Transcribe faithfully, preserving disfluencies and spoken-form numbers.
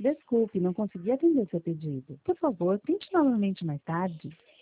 Desculpe, não consegui atender seu pedido. Por favor, tente novamente mais tarde.